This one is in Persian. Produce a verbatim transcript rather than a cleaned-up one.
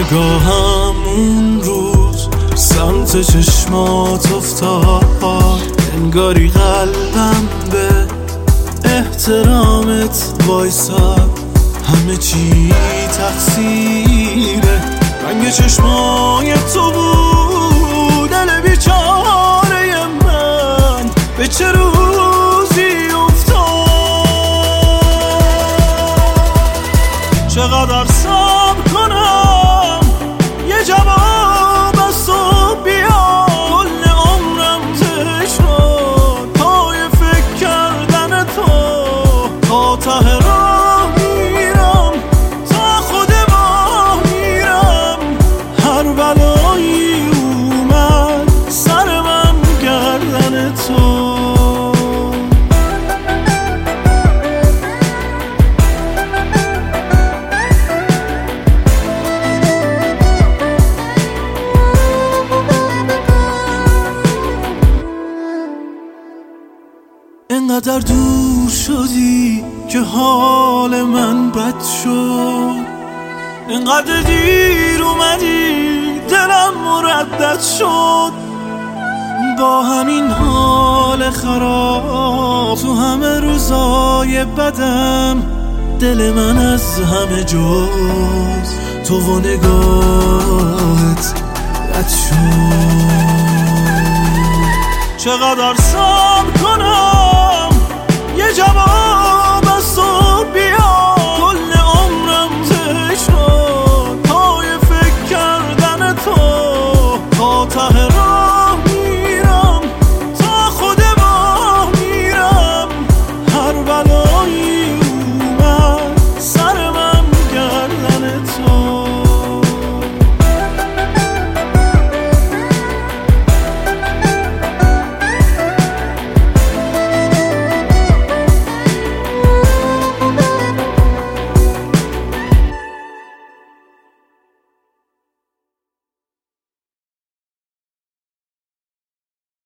نگاهم اون روز سمت چشمات افتاد، انگاری قلبم به احترامت وایساد. همه چی تقصیره رنگ چشمای تو بود، دل بیچاره من به چه روزی افتاد. چقدر صبر کنم یه جواب از تو بیاد، کل عمرم ته شد پای فکر کردن تو. تا ته راه میرم تا خود ما میرم، هر بلایی اومد سر من گردن تو. انقدر دور شدی که حال من بد شد، انقدر دیر اومدی دلم مردد شد. با همین حال خراب تو همه روزای بدم، دل من از همه جز تو و نگاهت رد شد. چقدر صبر کنم یه جواب